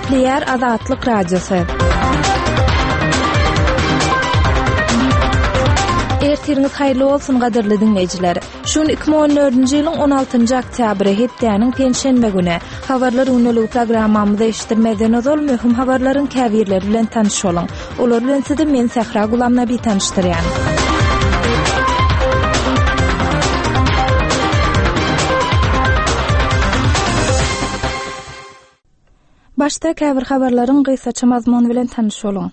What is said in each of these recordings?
Nükleer Azatlyk Radiosu. Ertiriniz hayırlı olsun gaderli dinleyiciler. Şun 2014-nji ýylyň 16-njy oktýabry hepdeniň penşenbe güni. Habarlar uňaly programmamyzda eşitdirmeden ozal möhüm habarlaryň käbirleri bilen tanış bolun. Olar bilen sizi men Sahra Gulamnaby tanışdyrýan. Başta käbir habarlaryň gysgaça mazmuny bilen tanış bolun.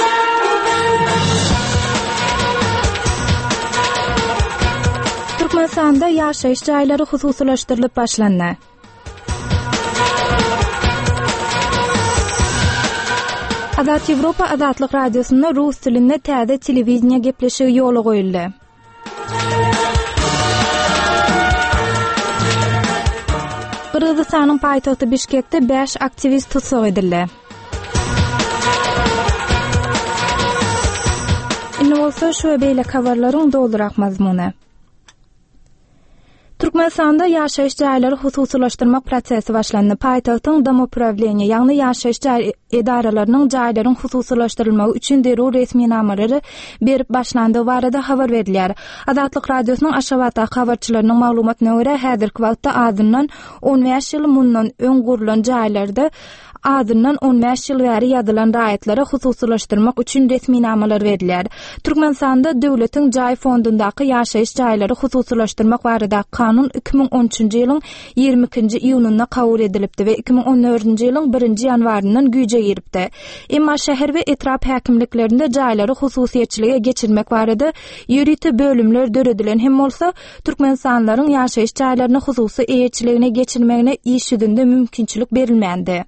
Türkmenistanda ýaşaýyş jaýlary hususylaşdyrylyp başlandy. Azat Ýewropa Azatlyk Radiosunda rus tilinde täze telewizioniýa gepleşigi ýoly goýuldy. Kırgızstanyň paýtagty Bişkekde 5 aktivist tutsak edildi. Indi bolsa şu beýle habarlaryň doldurak mazmuny. Türkmenistanda ýaşaýyş jaýlary hususylaşdyrmak prosesi başlandy. Paýtagtyň Domopravleniýa, ýagny ýaşaýyş edaralarynyň jaýlaryň hususylaşdyrylmagy üçin derul resmi namalary berip başlandy barada habar berilýär. Azatlyk Radiosynyň Aşgabatda habarçylarynyň maglumatyna görä, häzirki wagtda azyndan 15 ýyl mundan öň gurulan jaýlarda adından 15 ýyl bäri ýazylan raýatlara hususylaşdyrmak üçin resmi namalar berilýär. Türkmenistanda döwletiň jaý fondundaky ýaşaýyş jaýlary hususylaşdyrmak barada kanun 2013-nji ýylyň 22-nji iýunyna kabul edilipdi we 2014-nji ýylyň 1-nji ýanwaryndan güýje giripdi. Emma şäher we etrap häkimliklerinde jaýlary hususiýetçilige geçirmek barada ýürüti bölümler döredilen hem bolsa türkmenistanlaryň ýaşaýyş jaýlaryny hususy eýetçiligine geçirmegine iş ýüzünde mümkinçilik berilmendi.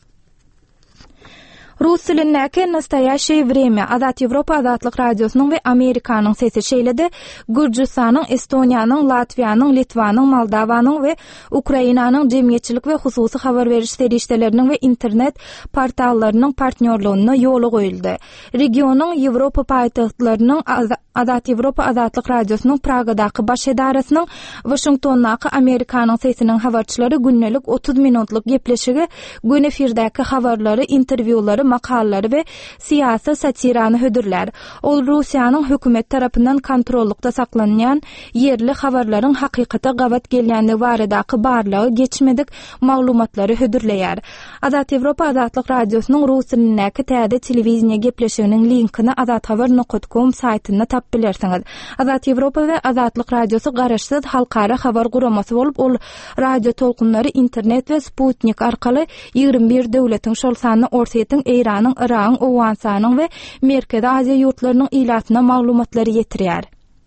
Rus tilindäki Nastoyaşy Vremya Azat Ýewropa Azatlyk Radiosynyň we Amerikanyň sesi şeýledi. Gürjistanyň, Estoniýanyň, Latwiýanyň, Litwanyň, Moldowanyň we Ukrainanyň jemgyýetçilik we hususy habar beriş serişdeleriniň we internet portallarynyň partnerligine ýoly goýuldy. Regionyň Ýewropa paýtagtlarynyň Azat Ýewropa Azatlyk Radiosynyň Pragadaky baş edarasynyň Washingtondaky Amerikanyň sesiniň habarçylary günnelik 30 minutlyk gepleşigi gün efirdäki habarlary, interwýulary, makalları ve siyasi satirany hödürler. Ol Russiýanyň hökümet tarapyndan kontrollukda saklanýan yerli habarlaryň hakykata gabat gelýändigi baradaky barlygy geçmedik maglumatlary hödürleýär. Azat Ýewropa Azatlyk Radiosynyň rus tilindäki täze telewizioniýa gepleşiginiň linkini azathabar.com saýtynda tap bilersiňiz. Azat Ýewropa we Azatlyk Radiosu garaşsyz halkara habar guramasy bolup, ol radio tolkunlary internet we Sputnik arkaly 21 döwletiň şol sany ortaýetin Iranyň, Iranyň, Owganistanyň we Merkezi Aziýa ýurtlarynyň ilatyna maglumatlary ýetirýär.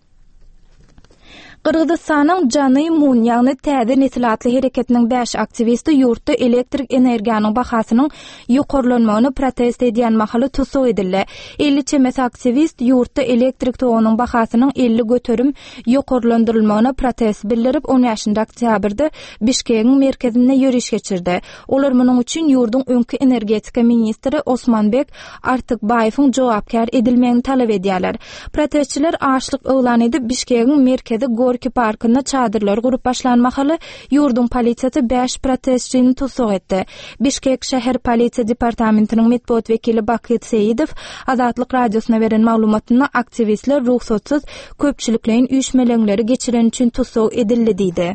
Kırgızstanyň Jany Mun ýagny täze nesilatly hereketiniň 5 aktivisti ýurtda elektrik energiýanyň bahasynyň ýokarlanmagyny protest edýän mahaly tutsak edildi. 50 çemes aktivist ýurtda elektrik togynyň bahasynyň 50 göterim ýokarlandyrylmagyna protest bildirip 10-njy oktýabrda Bişkekiň merkezinde ýürüş geçirdi. Olar munyň üçin ýurdun öňki energetika ministri Osmanbek Artykbaýewiň jogapkar edilmegini talap edýärler. Protestçiler açlyk elan edip Bişkekiň merkezi Gorki parkynda çadırlar gurup başlanmahaly ýurdun polisiýasy 5 protestçini tutsak etdi. Bişkek şäher polisiýa departamentiniň medpuat wekili Bakyt Seýidow Azatlyk Radiosyna beren maglumatyna aktivistler ruhsatsyz köpçüliklerin üýşmeleňleri geçiren üçin tutsak edildi diýdi.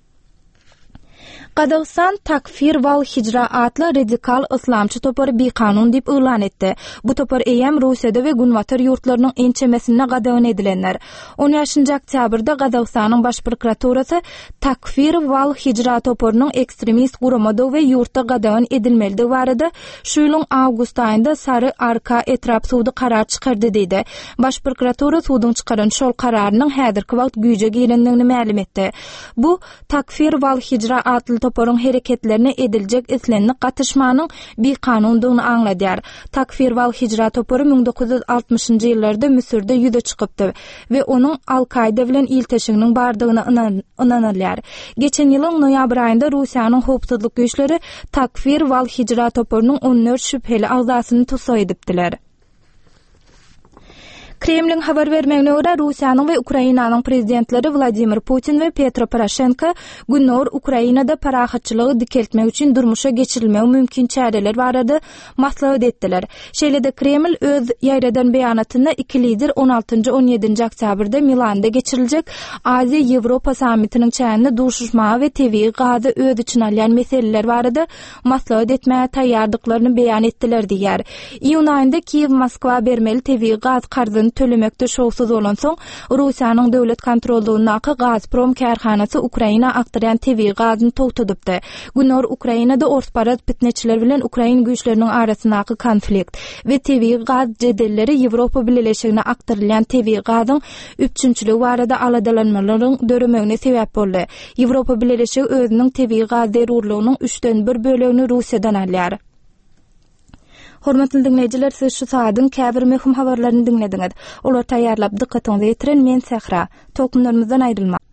Qazaqstan Takfir wal Hijra adly radikal islamçy topary bir kanun dip elan etdi. Bu topar eýem Russiýada we Günwatar ýurtlarynyň ençemesine gadawan edilenler. 10-njy oktýabrda Qazaqstanyň baş prokuraturasy Takfir wal Hijra toparynyň ekstremist guramadow we ýurtda gadawan edilmeligi barada şu ýylyň awgust aýynda Sary Arka etrap suwdy karar çykardy diýdi. Baş prokuratura suwdyň çykaran şol kararynyň häzirki wagt güýje girendigini ma'lum etdi. Bu Takfir wal Hijra adly toparyň hereketlerine ediljek islenlik gatnaşmanyň bir kanundygyny aňladýar. Takfir wal Hijra topary 1960-njy ýyllarda Müsürde ýüze çykypdy we onuň Al-Qaida bilen ilteşiginiň bardygyna inanylýar. Geçen ýylyň noýabr aýynda Russiýanyň howpsuzlyk güýçleri Takfir wal Hijra toparynyň 14 şüpheli azasyny tutsak edipdiler. Kremlin habar vermegine göre Russiýanyň we Ukrainanyň prezidentleri Vladimir Putin we Petro Poroshenko günler Ukrainada parahatçylygy dikeltmek üçin durmuşa geçirilmegi mümkin çäreler barada maslahat etdiler. Şeýle-de Kreml öz ýaýradan beýanatynda iki lider 16-17 oktýabrda Milanda geçiriljek Aziýa-Ýewropa sammitiniň çäğinde duşuşmagy we tebii gazy öz için alýan meseleler barada maslahat etmäge taýýardyklaryny beýan etdiler diýär. Iýun aýynda Kiýew Moskwa bermeli tebii gaz karzyny tölemekde şowsuz bolan soň Russiýanyň döwlet kontrolundaky Gazprom kärhanasy Ukraina aktaryan tebii gazyny togtadypdy. Günler Ukrainada orsparat bitneçiler bilen Ukrain güýçleriniň arasyndaky konflikt we tebii gaz jedelleri Ýewropa Birleşigine aktarylýan tebii gazyň üçinçiligi barada aladalanmalaryň döremegine sebäp boldy. Ýewropa Birleşigi özüniň tebii gaz derurlugynyň 3den 1 bölegini Russiýadan alýar. Hormatly dinleýijiler, siz şu saatyň käbir möhüm habarlaryny dinlediňiz. Olar taýýarlap dikkatiňizi ýetiren men Sehra. Tokunlarymyzdan aýrylma.